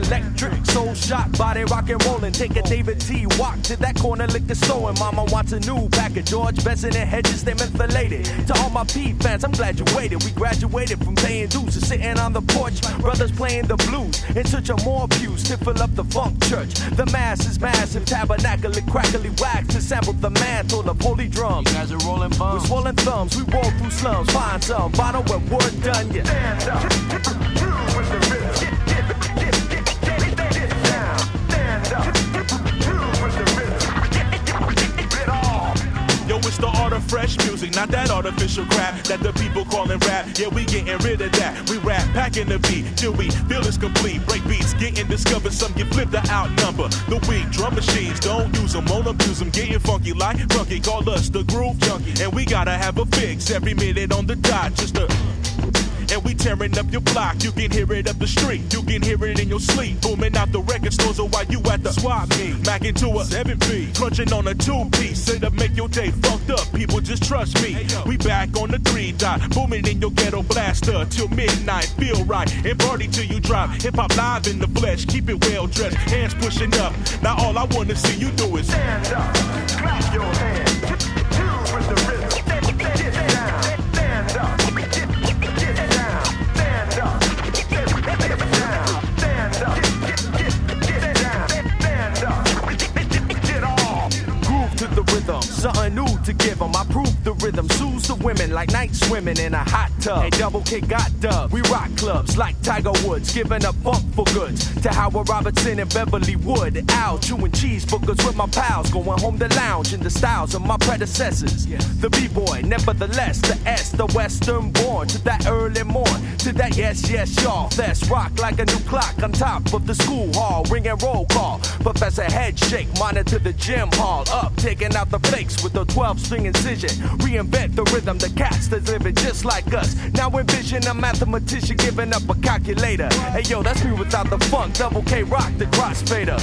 electric, soul shot, body rock and rollin'. Take a David T. walk to that corner liquor store, and mama wants a new pack of George Benson and Hedges, they mentholated. To all my P fans, I'm glad you waited. We graduated from paying dues to sitting on the porch, brothers playing the blues in search of more pews to fill up the funk church. The mass is massive, tabernacle and crackly wax to sample the mantle of holy drums. You guys are rolling bums. We're swollen thumbs, we roll through slums, find some bottle when we're done, yeah. Stand up, with the rhythm. Get down, stand up, with the rhythm. Get off. Yo, it's the art of fresh music, not that artificial crap that the people calling rap. Yeah, we getting rid of that. We rap, packing the beat till we feel it's complete. Break beats, getting discovered, some get flipped to outnumber. The weak drum machines, don't use them, won't abuse them. Getting funky like funky, call us the groove junkie. And we gotta have a fix every minute on the dot, just to... And we tearing up your block, you can hear it up the street, you can hear it in your sleep, booming out the record stores or while you at the swap meet. Mac into a 7P, crunching on a 2-piece, it'll make your day fucked up, people just trust me. We back on the 3-dot, booming in your ghetto blaster till midnight, feel right, and party till you drop. Hip-hop live in the flesh, keep it well dressed, hands pushing up, now all I wanna see you do is stand up, clap your hands, two with the rhythm, get down, stand up. Something new to give them. I prove the rhythm. Soothes the women like night swimming in a hot tub. Hey, Double K got dub. We rock clubs like Tiger Woods, giving up funk for goods to Howard Robertson and Beverly Wood. Al chewing cheeseburgers with my pals, going home to lounge in the styles of my predecessors. The B-boy, nevertheless, the S, the Western born. To that early morn, to that yes, yes, y'all. That's rock like a new clock on top of the school hall. Ring and roll call. Professor Head shake, monitor the gym hall. Up, taking out the fakes with a 12-string incision. Reinvent the rhythm, the cats that's living just like us. Now envision a mathematician giving up a calculator. Hey yo, that's me without the funk. Double K rock the crossfader.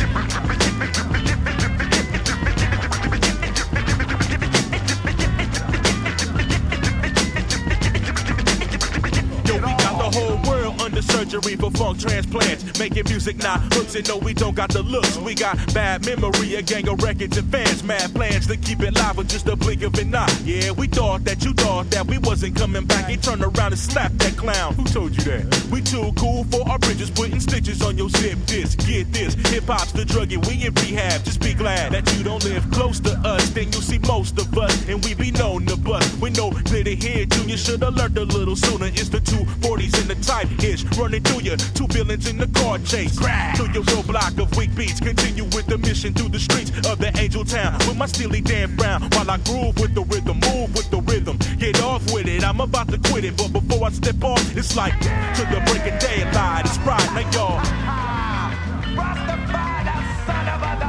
Yo, we got the whole world under surgery for funk transplants. Making music now, hooks and no, we don't got the looks. We got bad memory, a gang of records and fans. Mad plans to keep it live with just a blink of an eye. Yeah, we thought that you thought that we wasn't coming back. He turned around and slapped that clown. Who told you that? We too cool for our bridges, putting stitches on your zip disc. Get this, hip-hop's the drug and we in rehab. Just be glad that you don't live close to us. Then you'll see most of us, and we be known to bust. We know clear to hear, Junior should've learned a little sooner. It's the 240s in the type-ish, running through you. 2 villains in the car chase. Crash through your roadblock of weak beats. Continue with the mission through the streets of the Angel Town with my Steely Dan Brown. While I groove with the rhythm, move with the rhythm. Get off with it, I'm about to quit it. But before I step off, it's like to the break of day and light. It's Friday, y'all. Rastafari, that son of a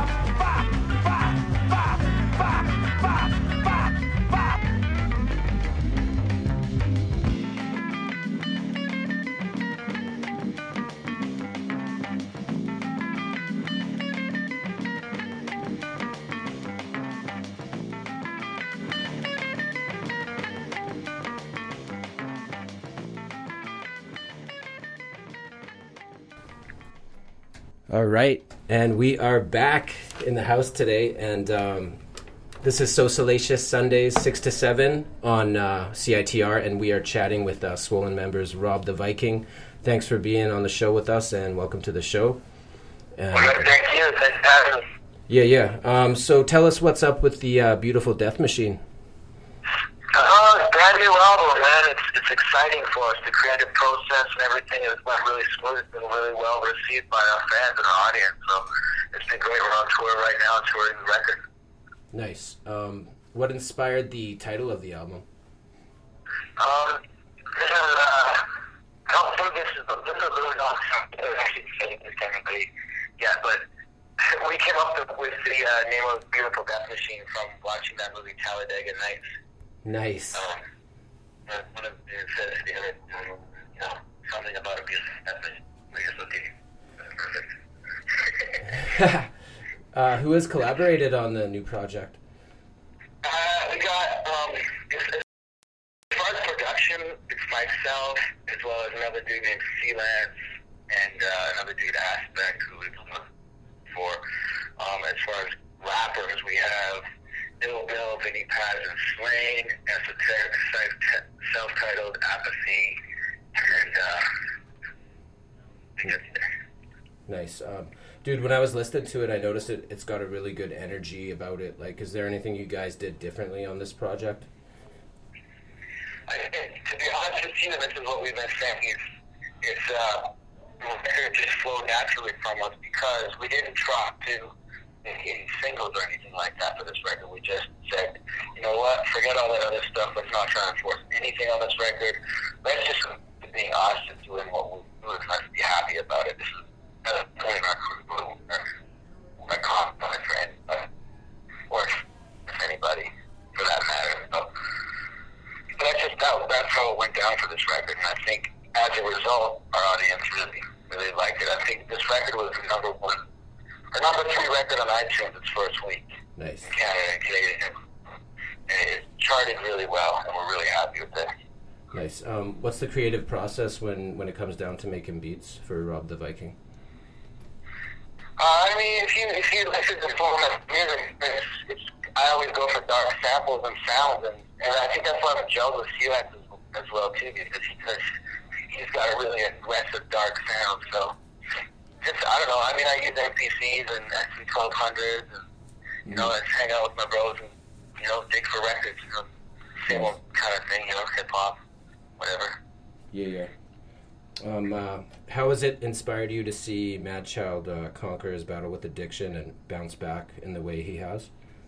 All right, and we are back in the house today, and this is So Salacious Sundays 6 to 7 on CITR, and we are chatting with Swollen members Rob the Viking. Thanks for being on the show with us, and welcome to the show. Thank you. Thanks for having us. Yeah. So tell us what's up with the Beautiful Death Machine. It's a brand new album, man. It's exciting for us. The creative process and everything has went really smooth. It's been really well received by our fans and our audience. So it's been great. We're on tour right now, touring the record. Nice. What inspired the title of the album? I don't think this is a really long time. I actually say this technically yet, but we came up with the name of Beautiful Death Machine from watching that movie Talladega Nights. Nice. One of the says the other, something about a beautiful death machine. I guess, okay, perfect. Who has collaborated on the new project? We got, as far as production, it's myself, as well as another dude named Sealance, and another dude, Aspect, who is for. As far as rappers, we have Ill Bill, Vinny Paz, and Slain, Esoteric, self-titled Apathy, and Nice. Dude, when I was listening to it, I noticed it's got a really good energy about it. Like, is there anything you guys did differently on this project? To be honest with you, this is what we've been saying. It just flowed naturally from us because we didn't try to make any singles or anything like that for this record. We just said, you know what, forget all that other stuff. Let's not try and force anything on this record. Let's just be us and doing what we do and let's be happy about it. This is putting our crew or confidence for anybody, or for anybody for that matter. So, that's how it went down for this record, and I think as a result, our audience really liked it. I think this record was the number 3 record on iTunes its first week. Nice. In Canada and Canadian. And it charted really well, and we're really happy with it. Nice. What's the creative process when it comes down to making beats for Rob the Viking? I mean, if you listen to full music, I always go for dark samples and sounds, and I think that's why I'm gelled with Felix as well too, because he's got a really aggressive dark sound. So, I don't know. I mean, I use MPCs and SC1200s, and you know, let's hang out with my bros and dig for records. Same old kind of thing, hip hop, whatever. Yeah. How has it inspired you to see Madchild conquer his battle with addiction and bounce back in the way he has?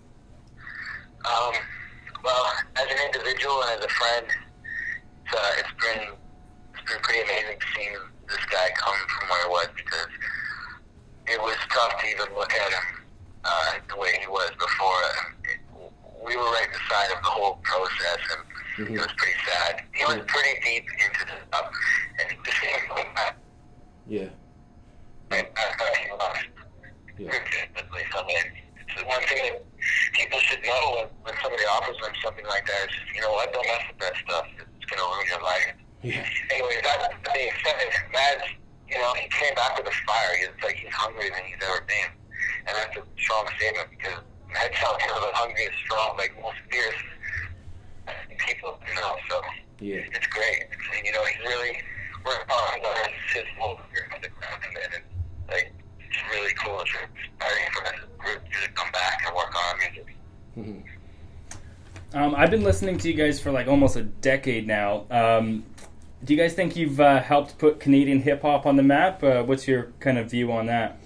Well, as an individual and as a friend, it's been pretty amazing seeing this guy come from where he was, because it was tough to even look at him the way he was before. We were right beside of the whole process, and it was pretty sad. He was pretty deep into the stuff, and the same thing back. Yeah. And he lost. Yeah. I mean, it's one thing that people should know when somebody offers them something like that. Is just, you know what, don't mess with that stuff. It's going to ruin your life. Yeah. Anyway, that being said, Mads, he came back with a fire. It's like he's hungrier than he's ever been. And that's a strong statement, because Madchild is the hungry and strong, like most fierce people, so it's great. And, he's really working hard on his whole career on the ground, and it's really cool. It's inspiring for us to come back and work on our music. I've been listening to you guys for like almost a decade now. Do you guys think you've helped put Canadian hip-hop on the map? What's your kind of view on that?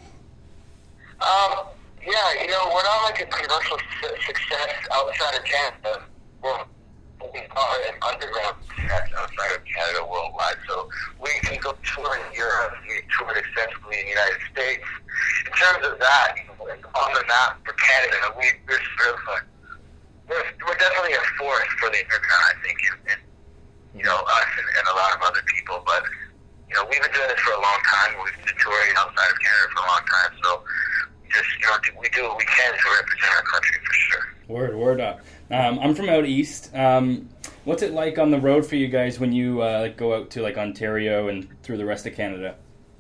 Yeah, we're not like a commercial success outside of Canada. We're an underground success outside of Canada worldwide. So we can go tour in Europe, we toured extensively in the United States. In terms of that, on the map for Canada, we're definitely a force for the underground, I think, and us and a lot of other people. But we've been doing this for a long time. We've been touring outside of Canada for a long time. So we do what we can to represent our country for sure. Word up. I'm from out east. What's it like on the road for you guys when you go out to like Ontario and through the rest of Canada?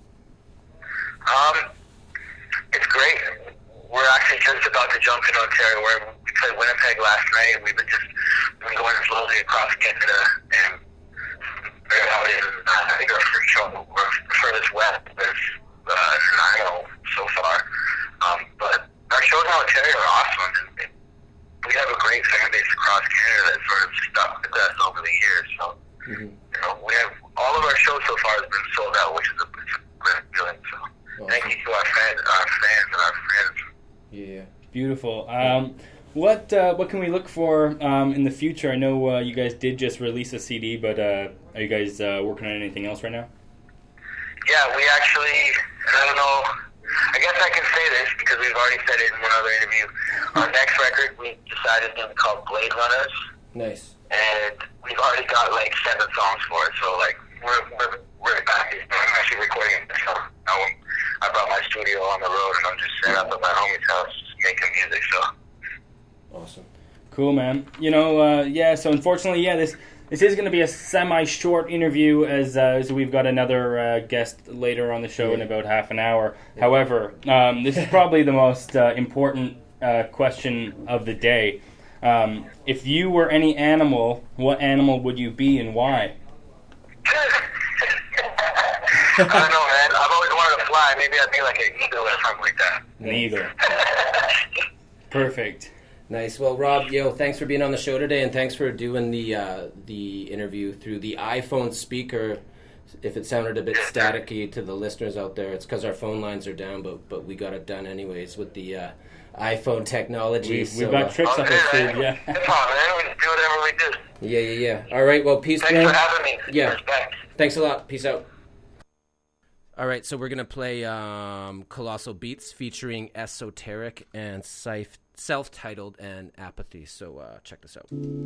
It's great. We're actually just about to jump in Ontario. We played Winnipeg last night, and we've been going slowly across Canada, and I think our first show, we're furthest west is Nanaimo so far. But our shows in Ontario are awesome, and we have a great fan base across Canada that sort of stuck with us over the years. So, we have all of our shows so far has been sold out, which is a great feeling. So, thank you to our fans and our friends. Yeah, beautiful. What can we look for in the future? I know you guys did just release a CD, but are you guys working on anything else right now? Yeah, we actually, and I don't know, I guess I can say this because we've already said it in one other interview. Our next record, we decided to be called Blade Runners. Nice. And we've already got like 7 songs for it, so like we're back. I'm actually recording this song. I brought my studio on the road, and I'm just set up at my homie's house making music. So awesome, Cool, man. You know, so unfortunately, this is going to be a semi-short interview as we've got another guest later on the show in about half an hour. However, this is probably the most important question of the day. If you were any animal, what animal would you be and why? I don't know, man. I've always wanted to fly. Maybe I'd be like an eagle or something like that. An eagle. Perfect. Nice. Well, Rob, thanks for being on the show today, and thanks for doing the interview through the iPhone speaker. If it sounded a bit staticky to the listeners out there, it's because our phone lines are down, but we got it done anyways with the iPhone technology. We've got tricks up our sleeve, yeah. Come on, man. We do whatever we do. Yeah. All right, well, peace. Thanks for having me. Yeah. Respect. Thanks a lot. Peace out. All right, so we're going to play Colossal Beats featuring Esoteric and Self-Titled and Apathy. So check this out.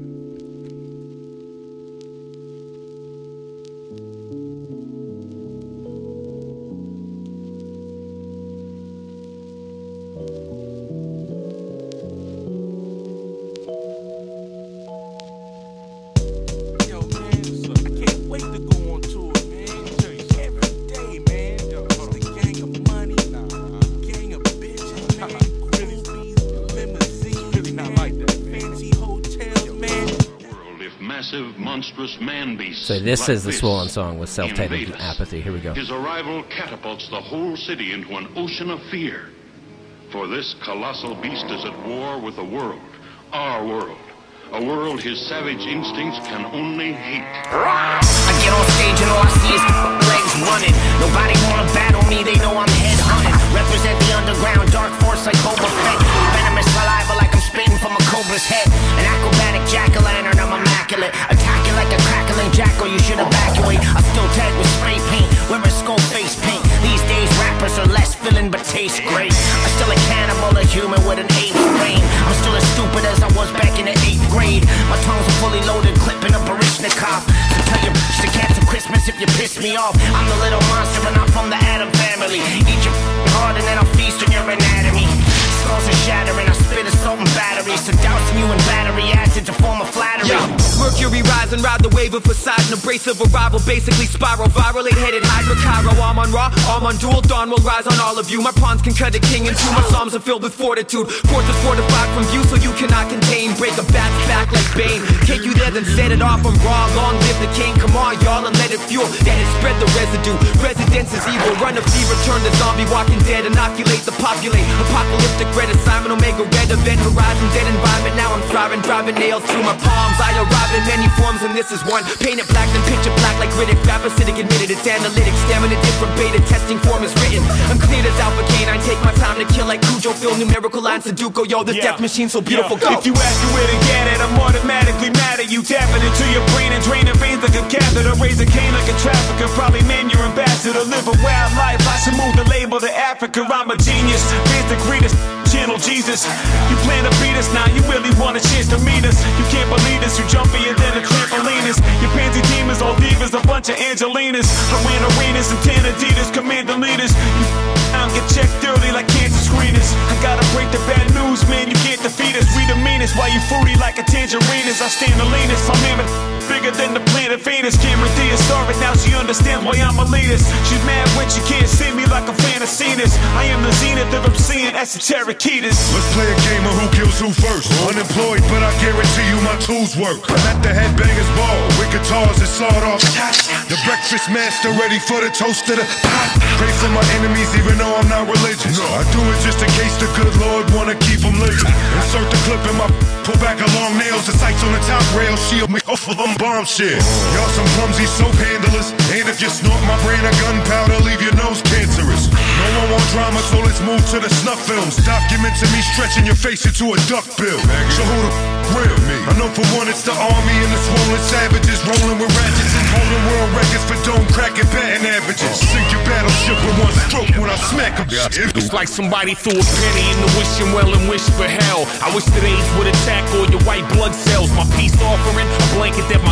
Monstrous man beasts. So this is the Swollen Song with Self-Titled and Apathy. Here we go. His arrival catapults the whole city into an ocean of fear. For this colossal beast is at war with the world, our world. A world his savage instincts can only hate. I get on stage and all I see is legs running. Nobody wanna battle me, they know I'm head hunting. Represent the underground, dark force like Boba Fett. Venomous saliva like I'm spitting from a cobra's head. An acrobatic jack-o'-lantern, I'm immaculate. Attacking like a crackling jackal, you should evacuate. I still tag with spray paint, wearing skull face paint. These days rappers are less filling but taste great. I'm still a cannibal, a human with an 8th brain. I'm still as stupid as I was back in the 8th grade. My tongue's a fully loaded clip in a Baryshnikov. So tell your bitch to cancel Christmas if you piss me off. I'm the little monster and I'm from the Adam family. Eat your heart and then I'll feast on your anatomy. Skulls are shattering, I spit assault and batteries. So dousing you in battery acid to form a flattery. Yo, Mercury rise and ride the wave of Poseidon. Abrasive arrival, basically spiral. Viral, 8-headed Hydra, Cairo. I'm on raw, I'm on dual. Dawn will rise on all of you. My pawns can cut a king in two. My psalms are filled with fortitude. Fortress fortified from view so you cannot contain. Break a bat's back like Bane. Take you there then set it off. I'm raw, long live the king. Come on y'all and let it fuel. That has spread the residue. Residence is evil. Run a fever, turn the zombie. Walking dead, inoculate the populate. Apocalyptic red Simon Omega, red event, horizon, dead environment. Now I'm thriving, driving nails through my palms. I arrive in many forms and this is one. Painted black, then picture black like Riddick. Rap acidic, admitted it's analytics. Stamina different beta, testing form is written. I'm clear as Alpha Canine, take my time to kill like Cujo. Feel numerical lines Sudoku. Yo, this death machine so beautiful. Go. If you ask me where to get it, I'm automatically mad at you. Tapping into your brain and draining veins like a catheter. Raise a cane like a trafficker. Probably man your ambassador. Live a wild life. I should move the label to Africa. I'm a genius. Fans the greatest. Channel Jesus. You plan to beat us now. You really want a chance to meet us. You can't believe this. You jumpier than a trampoline is. Your pansy demons, all divas, a bunch of Angelinas. I ran arenas and tan Adidas, commander leaders. You get checked early like cancer screeners. I gotta break the bad news, man. You can't defeat us. We the meanest. Why you fruity like a tangerine? I stand the leanest. My mammoth bigger than the planet Venus. Cameron Diaz saw it, now she understands why I'm a elitist. She's mad when she can't see me like a fantasiness. I am the zenith of obscene esoteric heaters. Let's play a game of who kills who first. Unemployed, but I guarantee you my tools work. I'm at the Headbangers Ball with guitars and sawed off. The breakfast master ready for the toast of the pot. Pray for my enemies even though I'm not religious. I do it just in case the good Lord wanna keep them living. Insert the clip in my pull back a long nails. The sights on the top rail shield me off of them bomb shit. Y'all some clumsy soap handlers. And if you snort my brain of gunpowder, leave your nose cancerous. No one want drama, so let's move to the snuff films. Documenting me stretching your face into a duck bill. So who the real me? I know for one it's the army and the swollen savages rolling with ratchets and holding world records for dome cracking batting averages. Sink your battleship with one stroke when I smack them. It's like somebody threw a penny in the wishing well and wished for hell. I wish that AIDS would attack all your white blood cells. My peace offering, a blanket that my grandma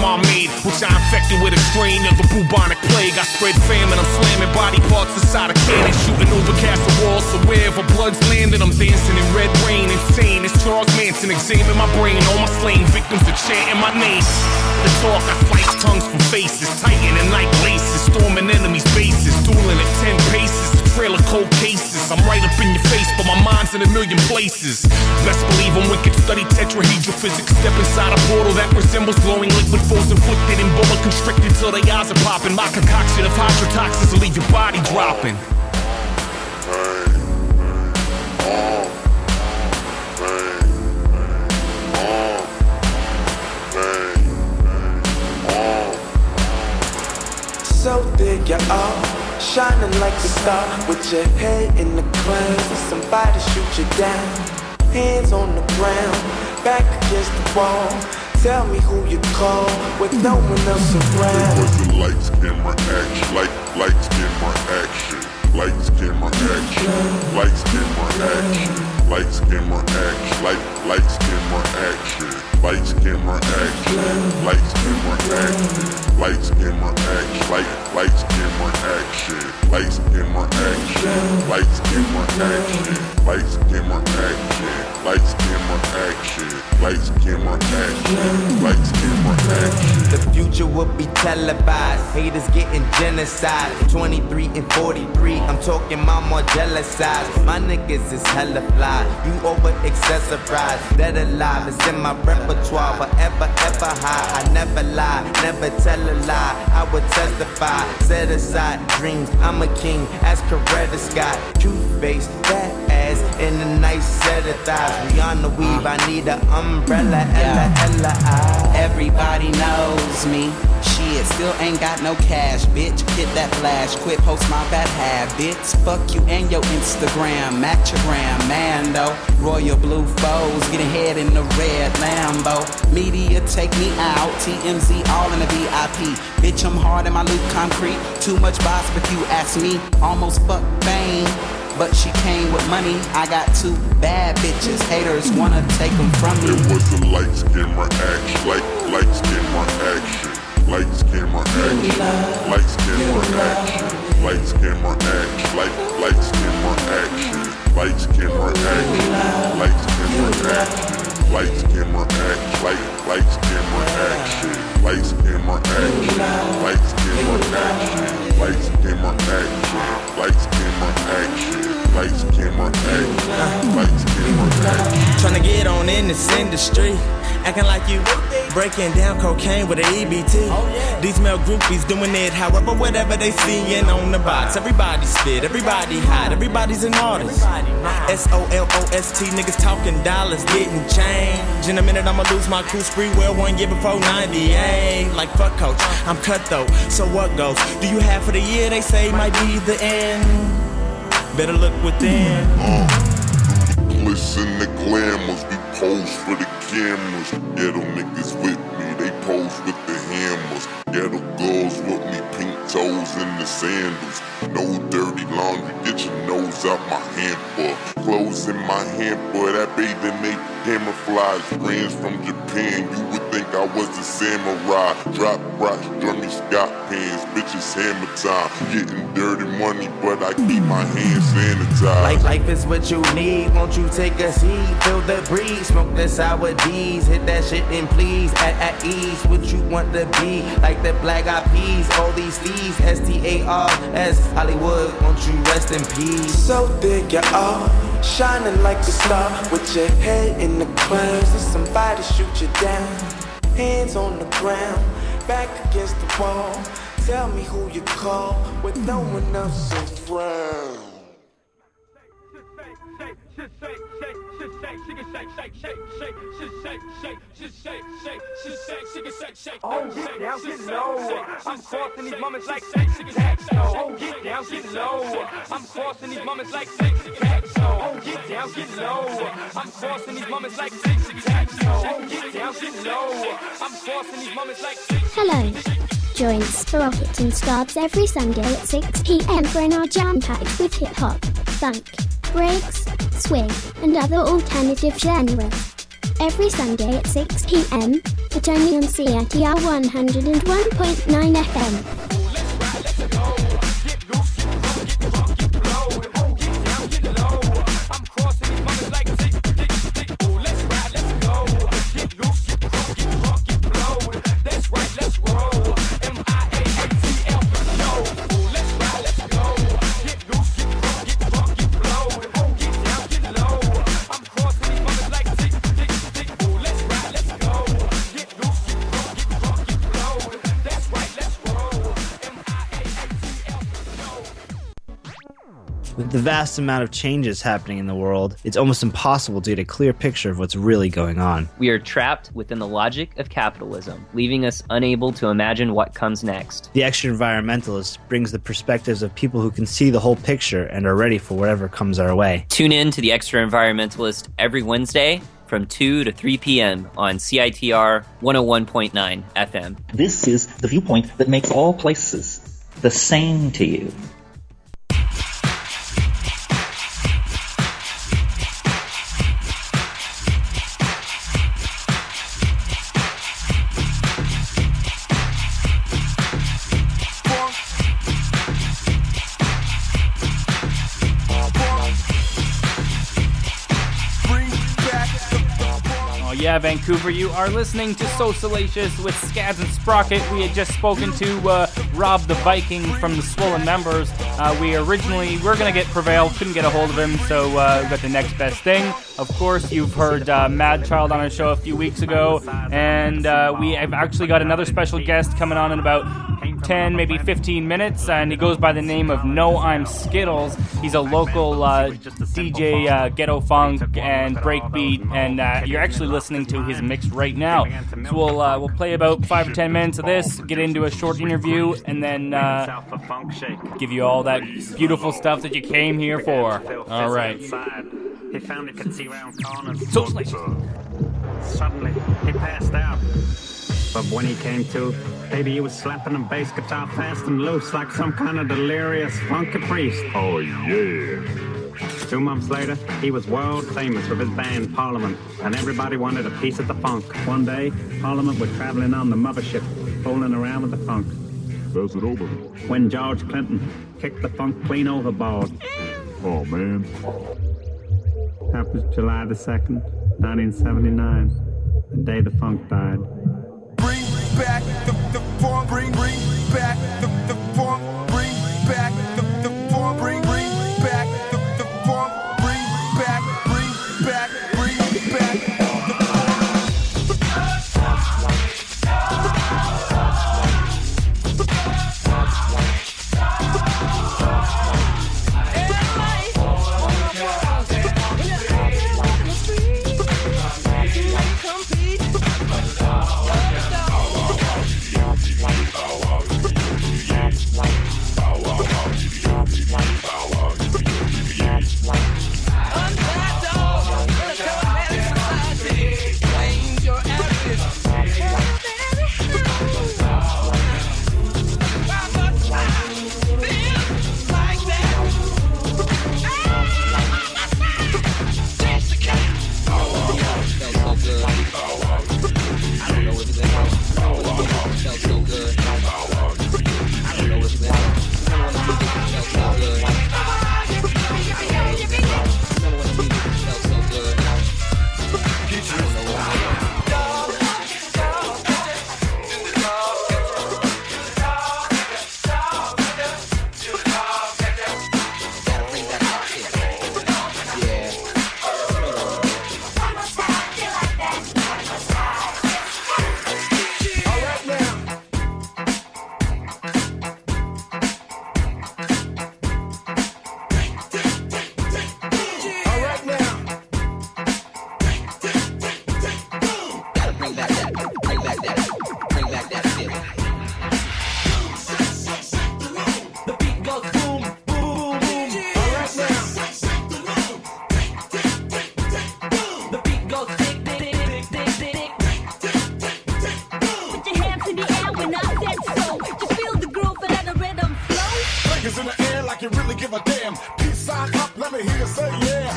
made, which I infected with a strain of the bubonic plague. I spread famine, I'm slamming body parts inside a cannon, shooting over castle walls. So wherever blood's landed, I'm dancing in red rain. Insane, it's Charles Manson, examine my brain. All my slain victims are chanting my name. The talk, I slice tongues from faces, tightening like laces, storming enemies' bases, dueling at 10 paces, trailer cold cases. I'm right up in your face, but my mind's in a million places. Best believe I'm wicked, study tetrahedral physics. Step inside a portal that resembles glowing liquid foes inflicted and boa constricted till their eyes are popping. My concoction of hydrotoxins will leave your body dropping. So there you are, shining like a star, with your head in the clouds, and somebody shoot you down. Hands on the ground, back against the wall. Tell me who you call, with no one else around. It was a lights, camera, action. Lights, camera, action. Lights, camera, action. Lights, camera, action. Lights, camera, action. Lights, camera, action. Lights, camera, action. Lights, camera, action. Lights, camera, action. Lights, camera, action. Lights, camera, action. Lights, camera, action. Lights, camera, action. Lights, camera, action. Lights, camera, action. Lights, camera, action. The future will be televised. Haters getting genocide. 23 and 43. I'm talking my more jealous size. My niggas is hella fly. You over accessorize. Dead alive is in my repertoire. Forever, ever high. I never lie, never tell a lie. I would testify. Set aside dreams. I'm a king. Ask Coretta Scott. Truth face, fat ass, and a nice set of thighs. Rihanna Weave. I need an umbrella. Ella, Ella, I. Everybody knows me. Shit, still ain't got no cash, bitch. Hit that flash, quit post my bad habits. Fuck you and your Instagram, Matchagram, Mando. Royal blue foes, getting head in the red Lambo. Media take me out, TMZ all in the VIP. Bitch, I'm hard in my loop concrete. Too much boss, but you ask me. Almost fuck fame, but she came with money. I got two bad bitches. Haters wanna take them from me. It was a lights, camera, action. Lights, camera, action. Lights, camera, action. Lights, camera, action. Lights, camera, action. Lights, camera, action. Lights, camera, action. Lights, camera, action. Lights, camera, action. Lights, camera, action. Lights, camera, action. Lights, camera, action. Lights, camera, action. Lights, camera, action. Lights, camera, action. Lights, camera, action. Tryna get on in this industry, acting like you breaking down cocaine with an EBT. These male groupies doing it however, whatever they seeing on the box. Everybody spit, everybody hot, everybody's an artist. SOLOST, niggas talking dollars, getting change. In a minute I'ma lose my cool spree, well 1 year before 98. Like fuck coach, I'm cutthroat, so what goes? Do you have for the year they say might be the end? Better look within. Glisten the glamours, we pose for the cameras. Ghetto niggas with me, they pose with the hammers. Ghetto girls with me, pink toes in the sandals. No dirty laundry, get your nose out my hamper. Clothes in my hamper, that bathing ape camouflage. Brands from Japan, you would think I was a samurai. Drop rocks, drummy Scott pants, bitches hammer time. Getting dirty money, but I keep my hands sanitized. Like life is what you need, won't you take a seat? Feel the breeze, smoke the sour D's. Hit that shit and please, at ease. What you want to be, like the black eyed peas. All these D's, STARS, Hollywood, won't you rest in peace? So there you are, shining like a star, with your head in the clouds, and somebody shoot you down. Hands on the ground, back against the wall. Tell me who you call, with no one else around. Oh, get down, get low. I'm crossing these moments like tic-tac-toe. Oh, get down, get low. I'm crossing these moments like tic-tac-toe. Oh, get down, get low. I'm crossing these moments like tic-tac-toe. Oh, get down, get low. I'm crossing these moments like tic-tac-toe. Hello. Join Sprocket and Scarbs every Sunday at 6 p.m. for an hour jam-packed with hip-hop, funk, breaks, swing, and other alternative genres. Every Sunday at 6 p.m., but only on CITR 101.9 FM. With the vast amount of changes happening in the world, it's almost impossible to get a clear picture of what's really going on. We are trapped within the logic of capitalism, leaving us unable to imagine what comes next. The Extra Environmentalist brings the perspectives of people who can see the whole picture and are ready for whatever comes our way. Tune in to The Extra Environmentalist every Wednesday from 2 to 3 p.m. on CITR 101.9 FM. This is the viewpoint that makes all places the same to you. Yeah, Vancouver, you are listening to So Salacious with Scads and Sprocket. We had just spoken to Rob the Viking from the Swollen Members. We're going to get Prevail, couldn't get a hold of him, so we got the Next Best Thing. Of course, you've heard Mad Child on our show a few weeks ago, and we have actually got another special guest coming on in about 10, maybe 15 minutes, and he goes by the name of No I'm Skittles. He's a local DJ, ghetto funk and breakbeat, and you're actually listening to his mix right now. So we'll play about 5 or 10 minutes of this, get into a short interview, and then give you all that beautiful stuff that you came here for. All right. He found he could see round corners. Suddenly, he passed out. But when he came to, baby, he was slapping a bass guitar fast and loose like some kind of delirious funky priest. Oh, yeah. 2 months later, he was world famous with his band, Parliament, and everybody wanted a piece of the funk. One day, Parliament was traveling on the mothership, fooling around with the funk. How's it over? When George Clinton kicked the funk clean overboard. Oh, man. That was July the 2nd, 1979, the day the funk died. Bring back the funk, bring back the funk, bring back the funk, bring back the funk, bring back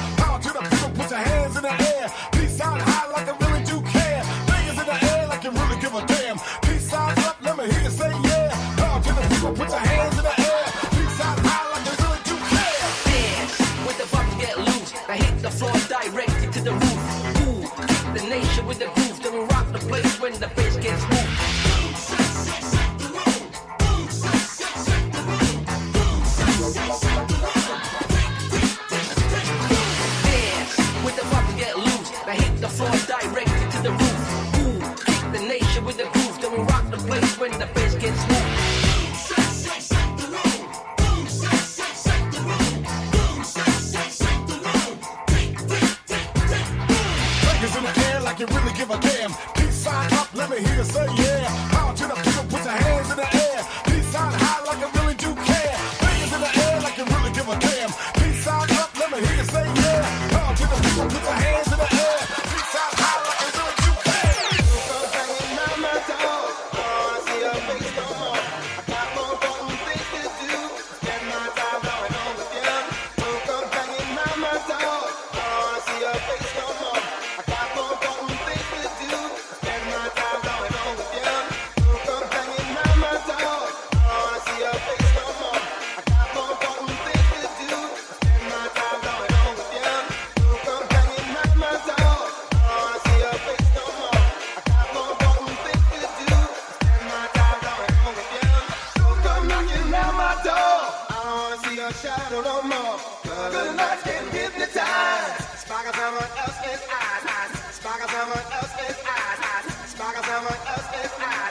Put your hands in the air. Peace out high like I really do care. Fingers in the air like you really moves. Then we rock the place when the bass gets loose. Fingers in the air like you really give a damn. Peace sign up, let me hear you say yeah. Power to the people, put your hands in the air. Peace sign high like I really do care. Fingers in the air like you really give a damn. Peace sign up, let me hear you say yeah. Power to the people, put your hands in the air. Peace sign high like I really do care. Shadow no more. Good nights getting hypnotized. Sparkle someone else's eyes. Sparkle someone else's eyes. Sparkle someone else's eyes.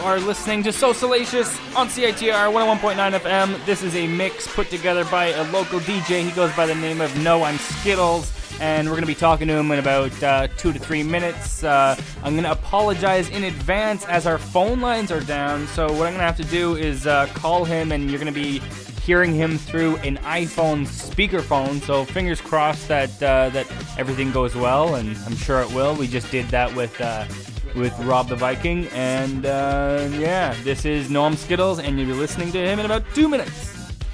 are listening to So Salacious on CITR 101.9 FM. This is a mix put together by a local DJ. He goes by the name of No, I'm Skittles. And we're going to be talking to him in about 2 to 3 minutes. I'm going to apologize in advance as our phone lines are down. So what I'm going to have to do is call him, and you're going to be hearing him through an iPhone speakerphone. So fingers crossed that that everything goes well, and I'm sure it will. We just did that with Rob the Viking. And yeah, this is Noam Skittles, and you'll be listening to him in about 2 minutes.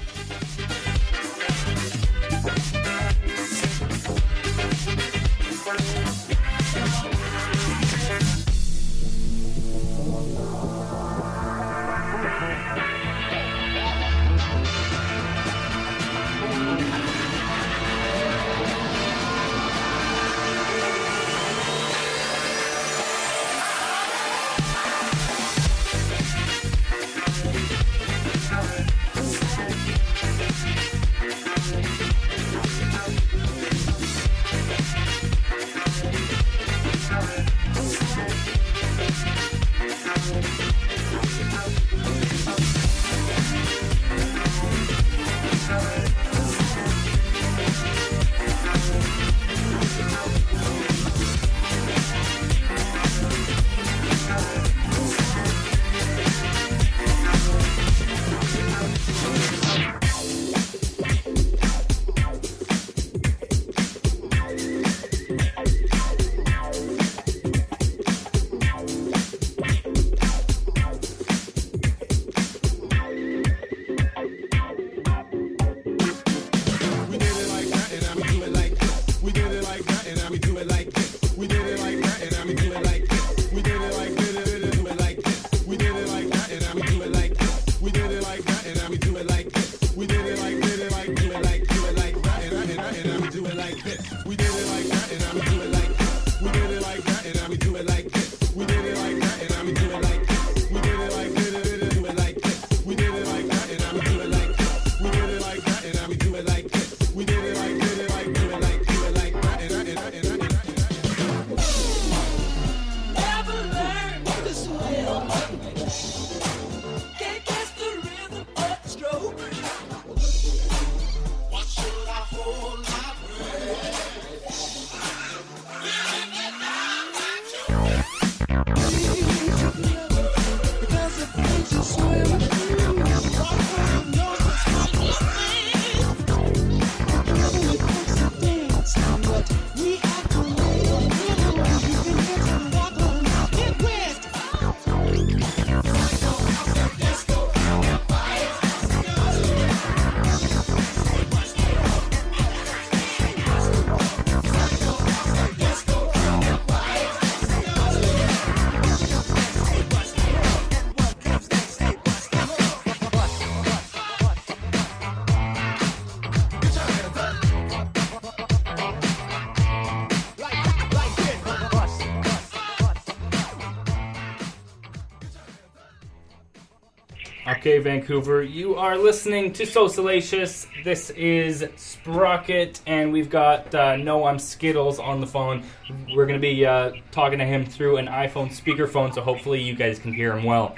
Okay, Vancouver, you are listening to So Salacious. This is Sprocket, and we've got No, I'm Skittles on the phone. We're going to be talking to him through an iPhone speakerphone, so hopefully you guys can hear him well.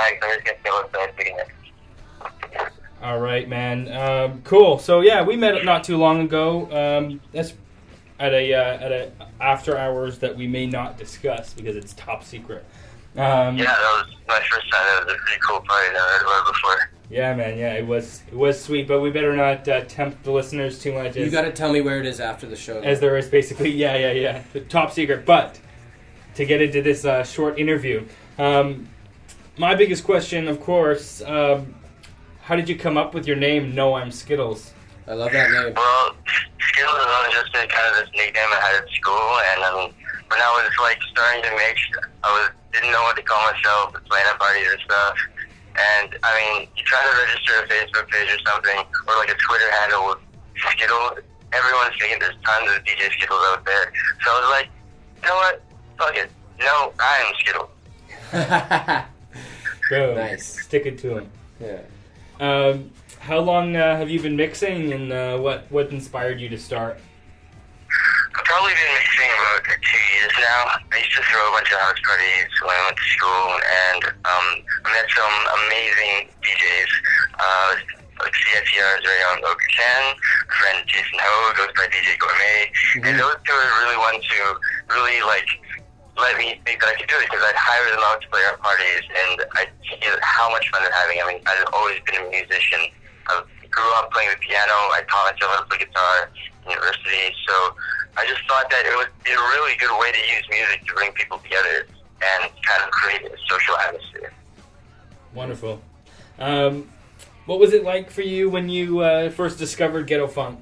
All right, man. Cool. So yeah, we met not too long ago. That's at a after hours that we may not discuss because it's top secret. Yeah, that was my first time. It was a pretty cool party I've heard about before. Yeah, man. Yeah, it was sweet, but we better not tempt the listeners too much. You got to tell me where it is after the show. As there is basically, yeah, top secret. But to get into this short interview, my biggest question, of course, how did you come up with your name? No, I'm Skittles. I love that name. Well, Skittles has always just been kind of this nickname I had at school, and when I was like starting to mix, didn't know what to call myself, playing at parties and stuff. And I mean, you try to register a Facebook page or something, or like a Twitter handle with Skittles. Everyone's thinking there's tons of DJ Skittles out there. So I was like, you know what? Fuck it. No, I am Skittles. Boom. Nice. Stick it to him. Yeah. How long have you been mixing, and what inspired you to start? I've probably been mixing about 2 years now. I used to throw a bunch of house parties when I went to school, and I met some amazing DJs. Like CITR's very own Oka Chen, friend Jason Ho, goes by DJ Gourmet, and those two are really ones who really like let me think that I could do it, because I'd hire them out to play our parties, and I'd see how much fun they're having. I mean, I've always been a musician. I grew up playing the piano. I taught myself how to play guitar in university, so I just thought that it would be a really good way to use music to bring people together and kind of create a social atmosphere. Wonderful. What was it like for you when you first discovered Ghetto Funk?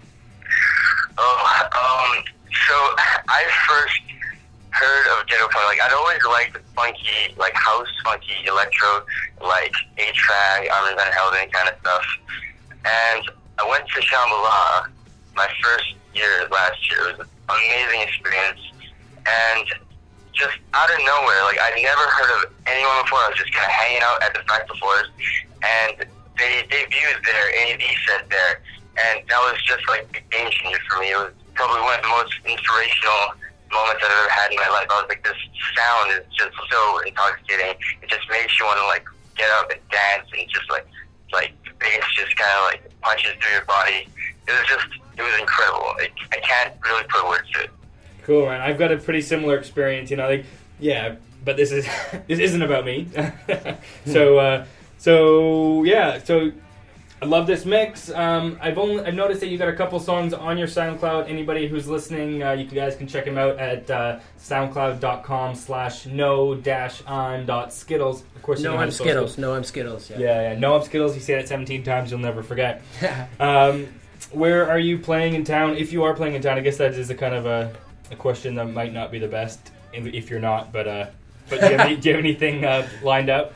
So I first heard of Ghetto Funk. Like, I'd always liked funky, like house, funky, electro, like A-Track, Armin van Helden kind of stuff. And I went to Shambhala my first year last year. It was an amazing experience. And just out of nowhere, like, I'd never heard of anyone before. I was just kind of hanging out at the fractal floors, and they debuted their AV set there. And that was just like a game changer for me. It was probably one of the most inspirational moments I've ever had in my life. I was like, this sound is just so intoxicating. It just makes you want to like get up and dance, and just like the bass just kind of like punches through your body. It was incredible. I can't really put words to it. Cool, man. I've got a pretty similar experience, you know, like, yeah, but this isn't about me. So I love this mix. I've noticed that you got a couple songs on your SoundCloud. Anybody who's listening, you guys can check them out at soundcloud.com/no-on.skittles. Of course, No, I'm Skittles. No, I'm Skittles. Yeah. No, I'm Skittles. You say it 17 times, you'll never forget. Where are you playing in town? If you are playing in town, I guess that is a kind of a question that might not be the best if you're not. But do you have anything lined up?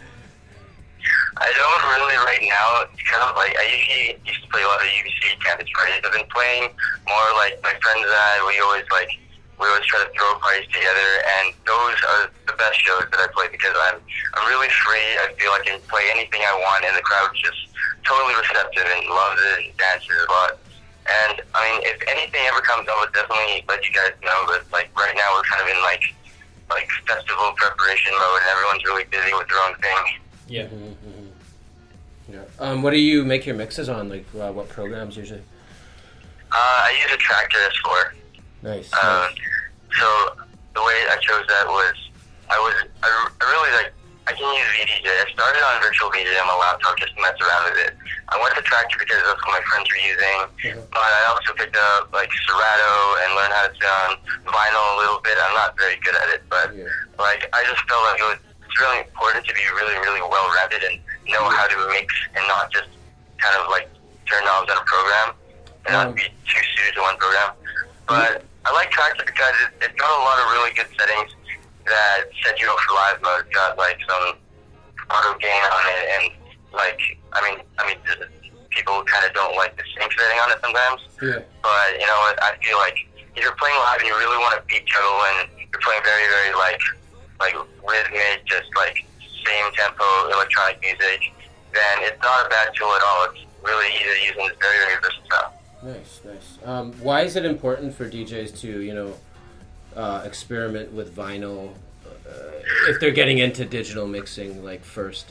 I don't really right now. It's kind of like, I usually used to play a lot of UBC campus parties. I've been playing more like my friends and I. We always try to throw parties together, and those are the best shows that I play, because I'm really free. I feel like I can play anything I want, and the crowd's just totally receptive and loves it and dances a lot. And I mean, if anything ever comes up, I'll definitely let you guys know. But like right now, we're kind of in like festival preparation mode, and everyone's really busy with their own thing. Yeah. Yeah. What do you make your mixes on? Like, what programs usually? I use a Tractor S4. Nice. So the way I chose that was, I really like, I can use VDJ. I started on Virtual VJ on my laptop just to mess around with it. I went to Tractor because that's what my friends were using, but I also picked up like Serato and learned how to sound vinyl a little bit. I'm not very good at it, but like, I just felt like it's really important to be really, really well rounded and know how to mix, and not just kind of like turn knobs on a program and not be too suited to one program. But I like Tractor because it's got a lot of really good settings that set you up for live mode. It's got like some auto gain on it, and like, I mean, people kind of don't like the sync setting on it sometimes. Yeah. But you know what? I feel like if you're playing live and you really want to beat juggle, and you're playing very, very like rhythmic, just like same tempo electronic music, then it's not a bad tool at all. It's really easy to use, and it's very, very versatile. Nice. Why is it important for DJs to, experiment with vinyl if they're getting into digital mixing, like, first?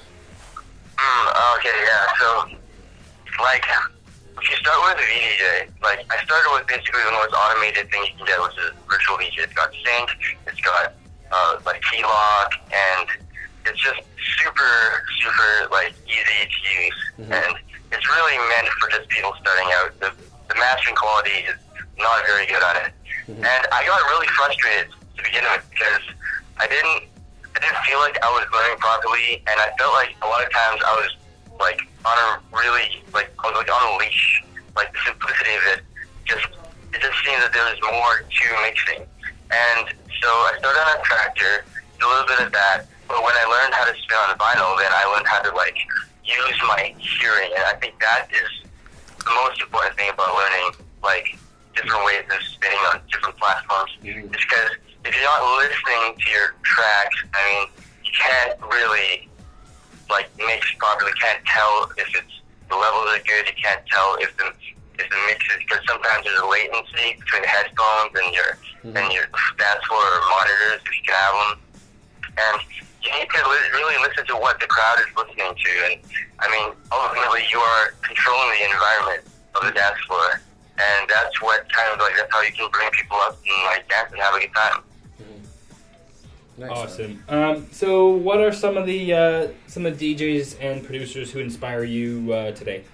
Okay, yeah. So, like, if you start with a VDJ, like, I started with basically the most automated thing you can get, which is Virtual VJ. It's got sync, it's got, like, T-Lock, and it's just super, super, like, easy to use. And it's really meant for just people starting out. The mastering quality is not very good on it. And I got really frustrated to begin with, because I didn't feel like I was learning properly, and I felt like a lot of times I was like on a really I was like on a leash. Like, the simplicity of it just seemed that there was more to mixing. And so I started on a Tractor, did a little bit of that, but when I learned how to spin on vinyl, then I learned how to like use my hearing, and I think that is the most important thing about learning like different ways of spinning on different platforms. Is because if you're not listening to your tracks, I mean, you can't really like mix properly. You can't tell if the levels are good. You can't tell if the if the mix is, because sometimes there's a latency between the headphones and your dance floor or monitors, if you can have them. And you need to really listen to what the crowd is listening to. And I mean, ultimately, you are controlling the environment of the dance floor, and that's what kind of like, that's how you can bring people up and like dance and have a good time. Awesome. So, what are some of the DJs and producers who inspire you today?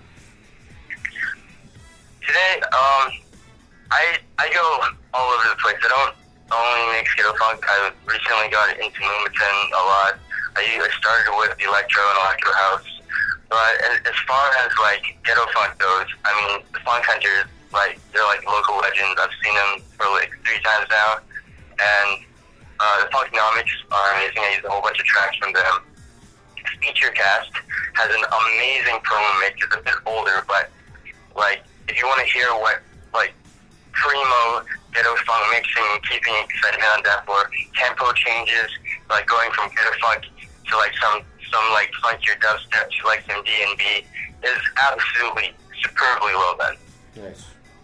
Today, I go all over the place. I don't only make Skittles Funk. I recently got into Moombahton a lot. I started with electro and electro house. But as far as like ghetto funk goes, I mean, the Funk Hunters, like, they're like local legends. I've seen them for like 3 times now, and the Funknomics are amazing. I use a whole bunch of tracks from them. Featurecast has an amazing promo mix. It's a bit older, but like, if you want to hear what like primo ghetto funk mixing, keeping excitement on that floor, tempo changes, like going from ghetto funk to like some like funkier dubstep to like some D&B, is absolutely superbly well done. Nice.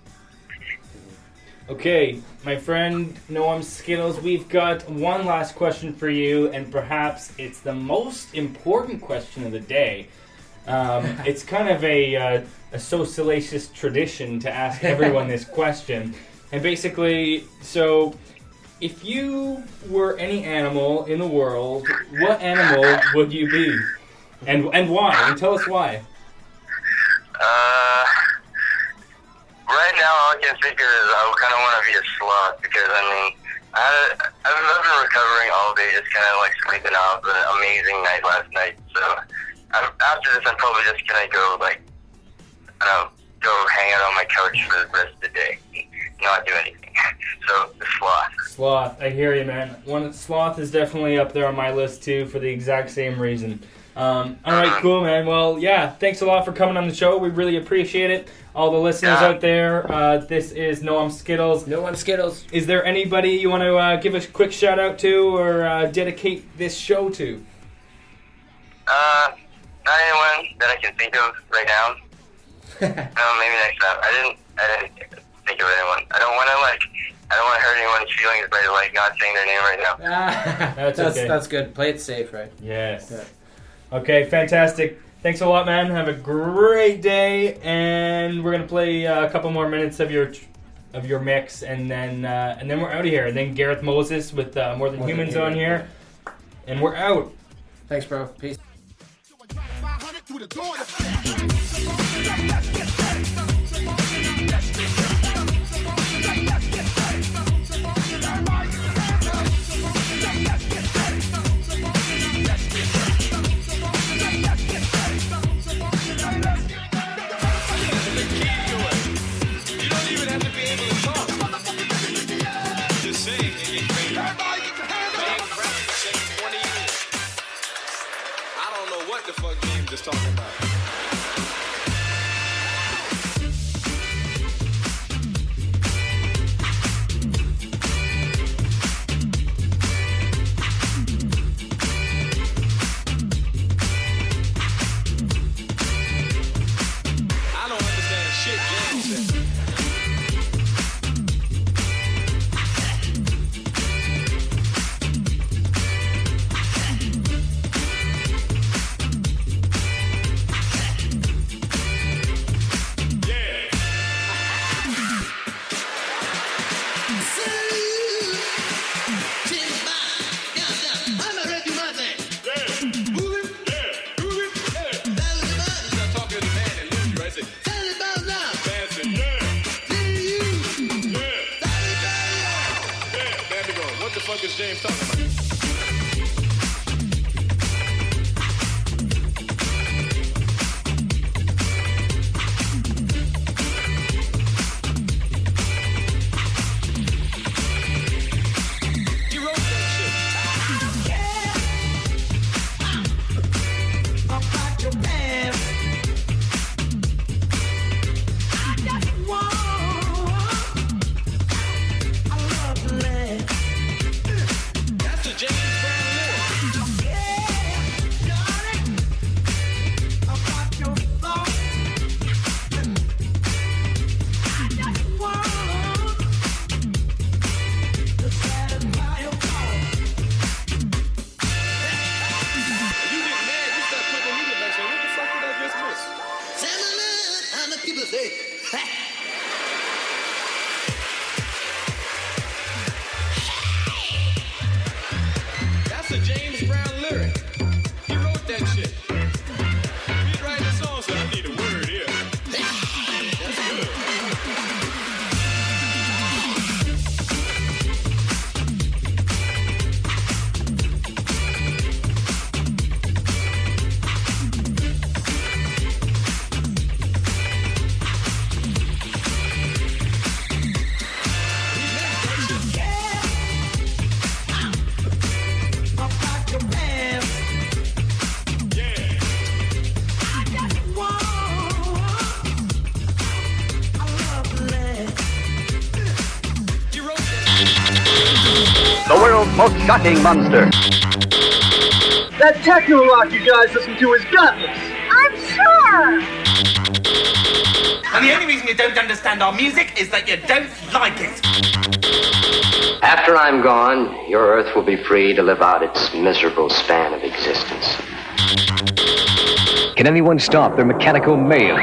Okay, my friend Noam Skittles, we've got one last question for you, and perhaps it's the most important question of the day. It's kind of a so salacious tradition to ask everyone this question. And basically, so if you were any animal in the world, what animal would you be? And why? And tell us why. Right now, all I can think of is I kind of want to be a sloth, because I mean, I've been recovering all day, just kind of like sleeping out. It was an amazing night last night. So after this, I'm probably just gonna go like, I don't know, go hang out on my couch for the rest of the day, not do anything. So the sloth. Sloth, I hear you, man. Sloth is definitely up there on my list too, for the exact same reason. All right, cool, man. Well, yeah, thanks a lot for coming on the show. We really appreciate it. All the listeners out there, this is Noam Skittles. Noam Skittles. Is there anybody you want to give a quick shout out to, or dedicate this show to? Not anyone that I can think of right now. Maybe next time. I didn't think of anyone. I don't want to hurt anyone's feelings by like not saying their name right now. That's okay. That's good. Play it safe, right? Yes. Yeah. Okay, fantastic. Thanks a lot, man. Have a great day, and we're gonna play a couple more minutes of your mix, and then we're out of here. And then Gareth Moses with More Than Humans on here, and we're out. Thanks, bro. Peace. What the fuck James is talking about? I don't understand shit James said. What is James talking about? And the people say, that's a James Brown lyric. He wrote that shit. He's writing a song, so I need a word here. That's good. The world's most shocking monster. That techno rock you guys listen to is godless. I'm sure. And the only reason you don't understand our music is that you don't like it. After I'm gone, your Earth will be free to live out its miserable span of existence. Can anyone stop their mechanical mayhem?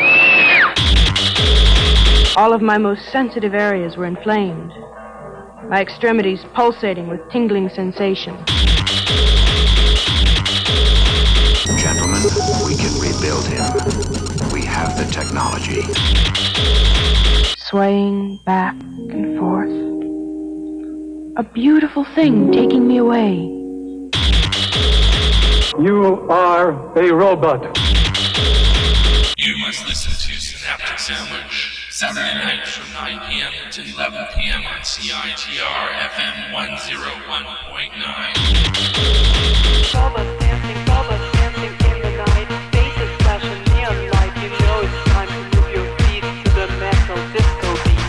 All of my most sensitive areas were inflamed. My extremities pulsating with tingling sensation. Gentlemen, we can rebuild him. We have the technology. Swaying back and forth. A beautiful thing taking me away. You are a robot. You must listen to Synaptic Sandwich. Saturday night from 9 p.m. to 11 p.m. on CITR FM 101.9. Bubba's dancing in the night. Faces flashing neon light. You know it's time to move your feet to the metal disco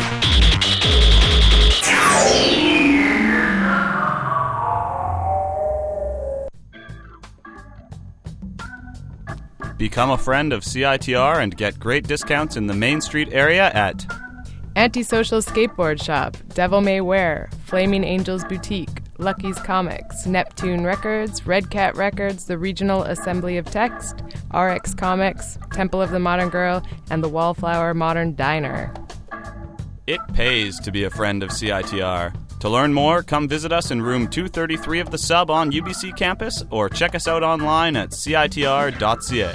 Become a friend of CITR and get great discounts in the Main Street area at Antisocial Skateboard Shop, Devil May Wear, Flaming Angels Boutique, Lucky's Comics, Neptune Records, Red Cat Records, the Regional Assembly of Text, RX Comics, Temple of the Modern Girl, and the Wallflower Modern Diner. It pays to be a friend of CITR. To learn more, come visit us in room 233 of the Sub on UBC campus or check us out online at citr.ca.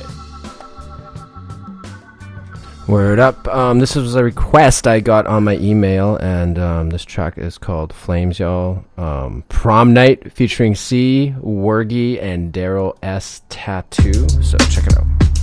Word up. This was a request I got on my email, and this track is called Flames, y'all. Prom Night featuring C, Wergy, and Daryl S. Tattoo. So check it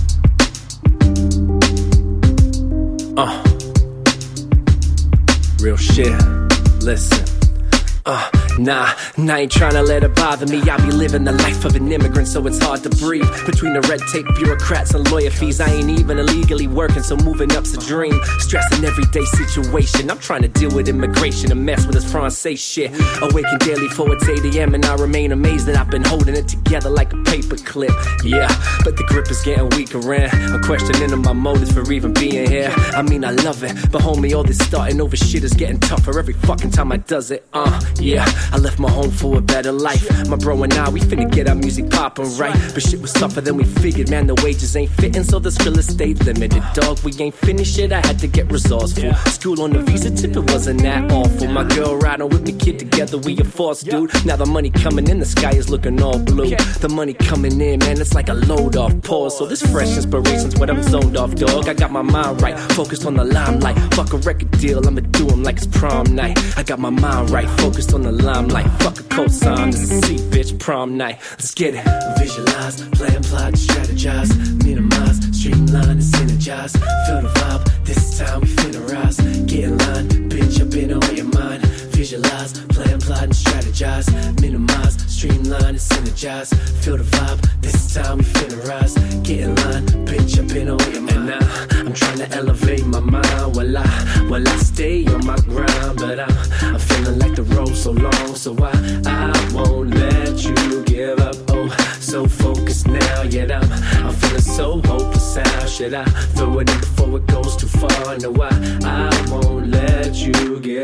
out. Real shit. Listen. Nah, I ain't tryna let it bother me. I be living the life of an immigrant, so it's hard to breathe. Between the red tape bureaucrats and lawyer fees, I ain't even illegally working, so moving up's a dream. Stressing everyday situation, I'm trying to deal with immigration and mess with this Francais shit. Awaken daily for it's 8 a.m. and I remain amazed that I've been holding it together like a paper clip. Yeah, but the grip is getting weaker and I'm questioning my motives for even being here. I mean, I love it, but homie, all this starting over shit is getting tougher every fucking time I does it. Yeah, I left my home for a better life. My bro and I, we finna get our music poppin' right. But shit was tougher than we figured, man, the wages ain't fitting, so the real estate limited. Dog, we ain't finished yet, I had to get resourceful. School on the visa tip, it wasn't that awful. My girl riding with me, kid, together we a force, dude. Now the money coming in, the sky is looking all blue. The money coming in, man, it's like a load off pause. So this fresh inspiration's what I'm zoned off, dog. I got my mind right, focused on the limelight. Fuck a record deal, I'ma do 'em like it's prom night. I got my mind right, focused on the limelight. Fuck a cosign, this is C, bitch, prom night. Let's get it. Visualize, plan, plot, strategize, minimize, streamline and synergize. Feel the vibe, this time we finna rise. Get in line, bitch, I've been away your mind. Visualize, plan, plot, and strategize, minimize, streamline and synergize. Feel the vibe, this time we finna rise. Get in line, bitch, I've been away your mind. And now, I'm trying to elevate my mind while I stay on my grind. But I'm feeling like the road so long, so I won't let you give up. Oh, so focused now, yet I'm feeling so hopeless. How should I throw it in before it goes too far? No, I won't let you give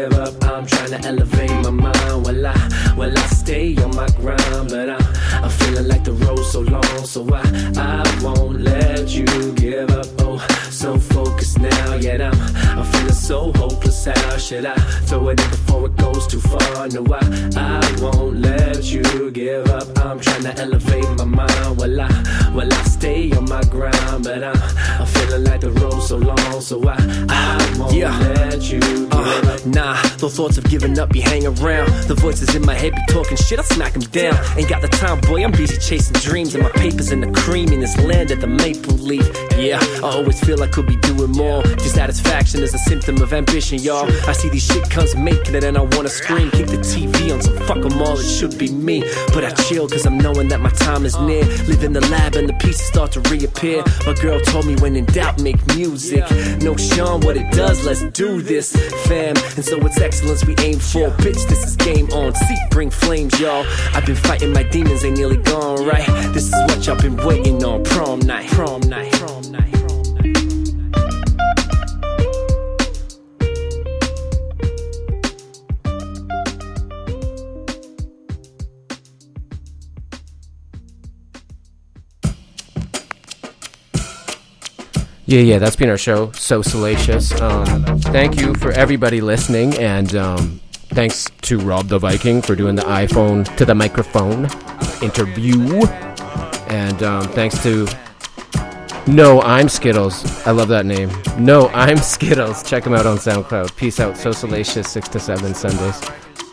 give up. I'm trying to elevate my mind while I stay on my grind. But I'm feeling like the road's so long, so I won't let you give up. Oh, so focused now, yet I'm feeling so hopeless. How should I throw it in before it goes too far? No, I won't let you give up. I'm trying to elevate my mind while I stay on my grind. But I'm feeling like the road's so long, so I won't let you give up. Nah, those thoughts of giving up, you hang around. The voices in my head be talking shit, I smack them down. Ain't got the time, boy, I'm busy chasing dreams. And my papers in the cream in this land at the Maple Leaf. Yeah, I always feel I could be doing more. Dissatisfaction is a symptom of ambition, y'all. I see these shit cunts making it and I wanna scream. Keep the TV on, so fuck them all, it should be me. But I chill cause I'm knowing that my time is near. Live in the lab and the pieces start to reappear. My girl told me when in doubt, make music. No Sean, what it does, let's do this, fam. And so it's excellence we aim for. Bitch, this is game on. See, bring flames, y'all. I've been fighting my demons, they nearly gone, right? This is what y'all been waiting on. Prom night, prom night, prom night. Yeah, that's been our show. So Salacious. Thank you for everybody listening, and thanks to Rob the Viking for doing the iPhone to the microphone interview. And thanks to No, I'm Skittles. I love that name. No, I'm Skittles. Check him out on SoundCloud. Peace out. So Salacious, 6 to 7 Sundays.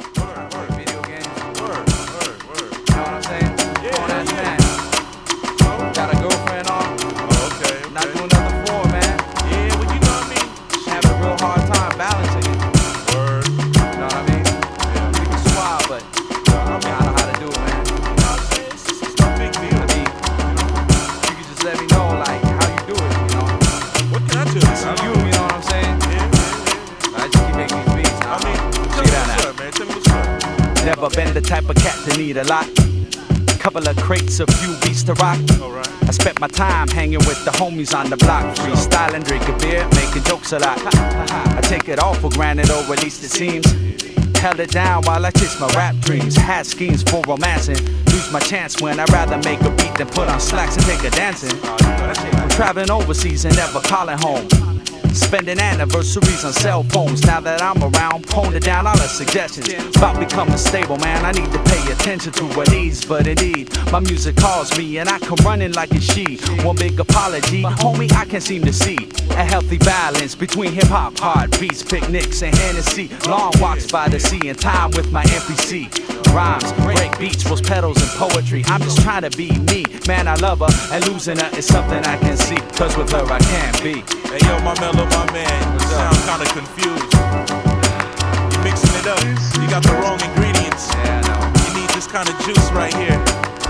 Need a lot, couple of crates, a few beats to rock. I spent my time hanging with the homies on the block, freestyling, drinking beer, making jokes a lot. I take it all for granted, or at least it seems. Held it down while I chase my rap dreams. Had schemes for romancing, lose my chance when I'd rather make a beat than put on slacks and take a dancing. Traveling overseas and never calling home. Spending anniversaries on cell phones. Now that I'm around, pony down all the suggestions. About becoming stable, man, I need to pay attention to what needs. But indeed, my music calls me and I come running like a she. One big apology, homie, I can't seem to see a healthy balance between hip-hop, hard beats, picnics, and Hennessy. Long walks by the sea and time with my MPC. Rhymes, break beats, rose petals, and poetry. I'm just trying to be me. Man, I love her, and losing her is something I can see. Cause with her I can't be. Hey yo, my mellow, my man, you sound kinda confused. You mixing it up, you got the wrong ingredients. You need this kind of juice right here.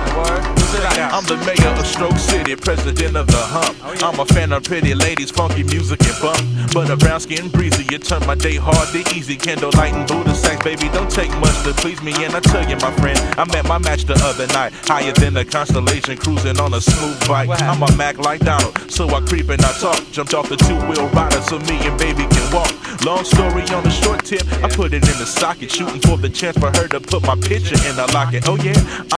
I'm the mayor of Stroke City, president of the hump. I'm a fan of pretty ladies, funky music and bump. But a brown skin breezy, you turn my day hard to easy. Candlelight and Buddha sex, baby, don't take much to please me. And I tell you, my friend, I met my match the other night. Higher than a constellation, cruising on a smooth bike. I'm a Mac like Donald, so I creep and I talk. Jumped off the two-wheel rider so me and baby can walk. Long story on the short tip, I put it in the socket, shooting for the chance for her to put my picture in the locket. Oh yeah,